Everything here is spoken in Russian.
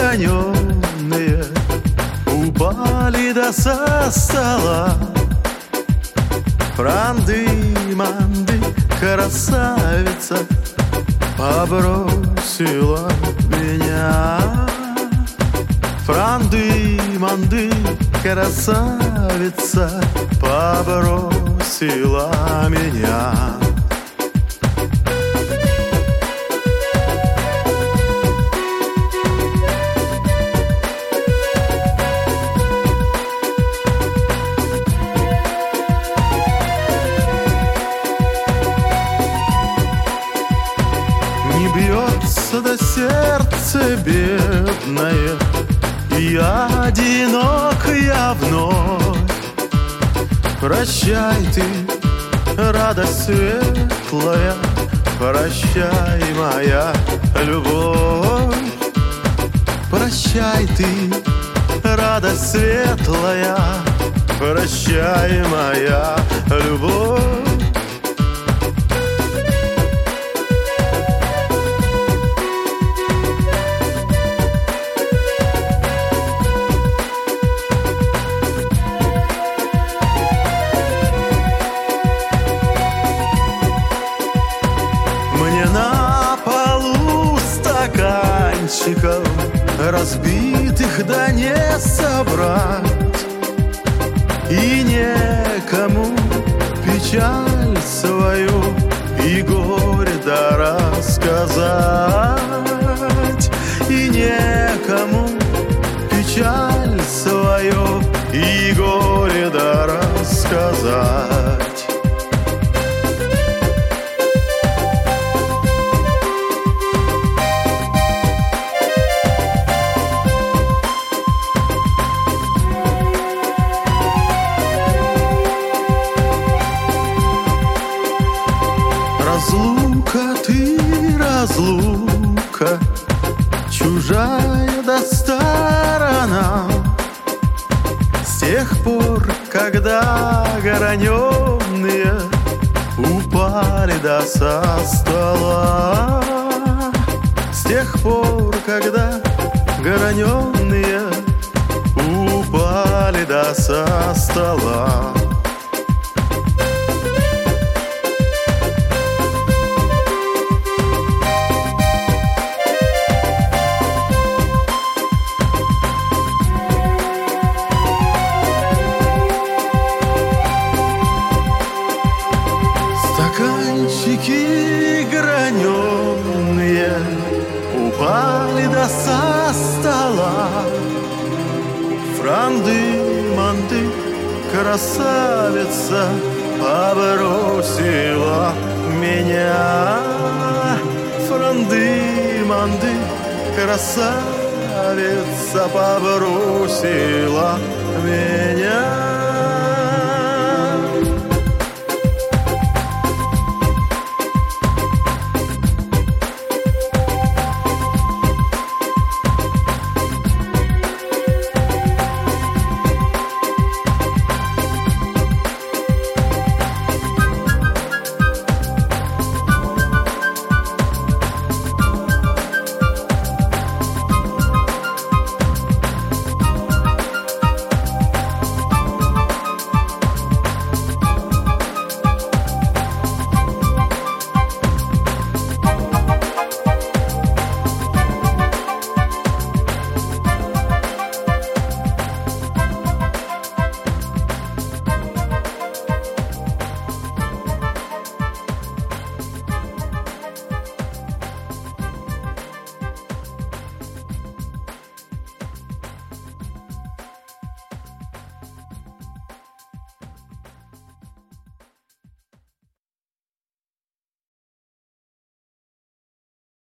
граненые упали со стола. Франды-манды, красавица побросила меня. Франды-манды, красавица побросила меня. Не бьется до сердца бедное, я одинок, я вновь. Прощай ты, радость светлая, прощай, моя любовь. Прощай ты, радость светлая, прощай, моя любовь. Мне на полу стаканчиков разбитых да не собрать, и некому печаль свою и горе да рассказать, и некому печаль свою и горе да рассказать. Разлука ты, разлука, чужая да сторона. С тех пор, когда граненые упали да со стола. С тех пор, когда граненые упали да со стола. Стаканчики граненые упали да со стола. Франды-манды, красавица побросила меня. Франды-манды, красавица побросила меня.